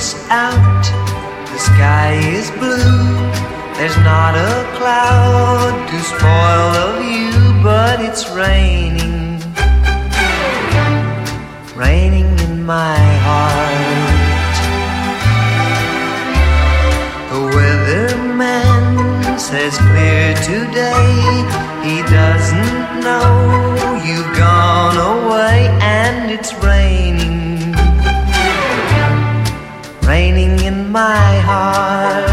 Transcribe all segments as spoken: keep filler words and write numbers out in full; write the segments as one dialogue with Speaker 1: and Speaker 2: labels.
Speaker 1: looks out, the sky is blue. There's not a cloud to spoil the view, but it's raining, raining in my heart. The weatherman says clear today. He doesn't know you've gone away, and it's raining, raining in my heart.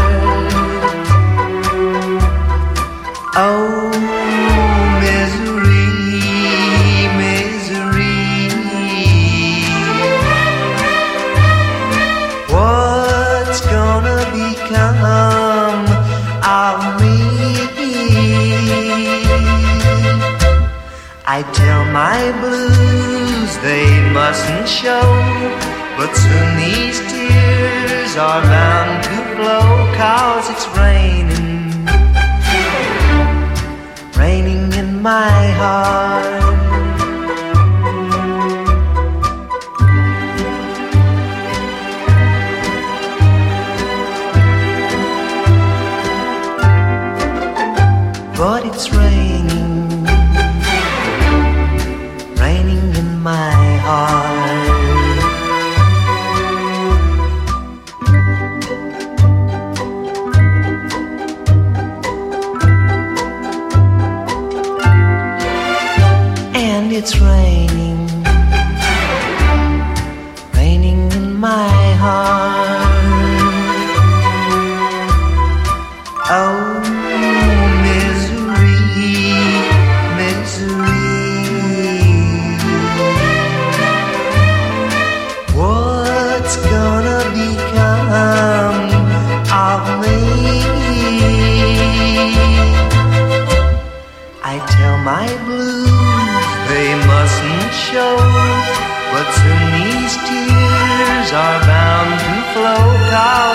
Speaker 1: Oh, misery, misery, what's gonna become of me? I tell my blues they mustn't show, but soon these tears are bound to flow, 'cause it's raining, raining in my heart. But it's raining, raining in my heart. And it's raining, raining in my heart. Oh, my blues, they mustn't show, but soon these tears are bound to flow.